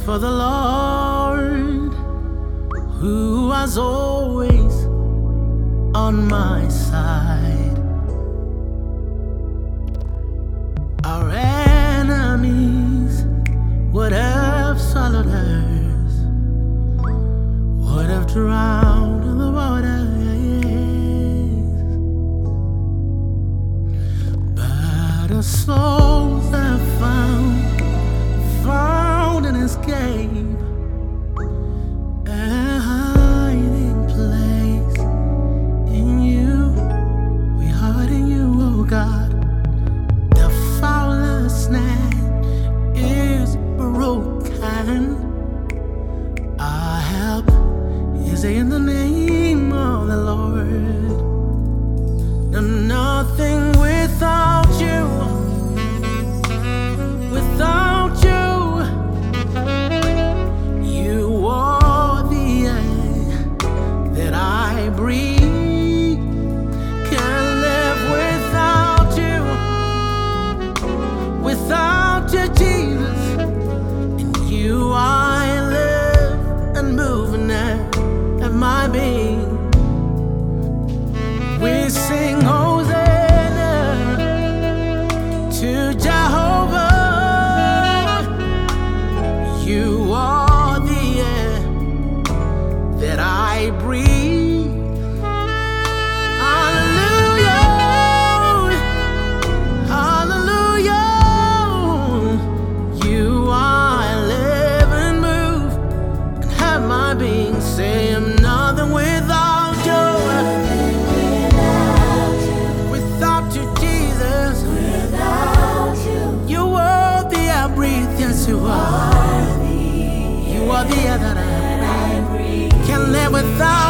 for the Lord, who was always on my side. Our enemies would have swallowed us, would have drowned in the water, but our souls have found an escape, a hiding place in you. We hide in you, oh God. The foulest net is broken. Our help is in the name of the Lord. No, nothing without you. Without you, you are the air that I breathe. Can't live without you. Without you, Jesus. In you I live and move and have my being. We sing Hosanna to Jehovah. You are the air that I breathe. Hallelujah, hallelujah. You I live and move and have my being. Say I'm nothing without you. Without you, Jesus. You are the air I breathe. Yes, you are. You are the air that I breathe. Can't live without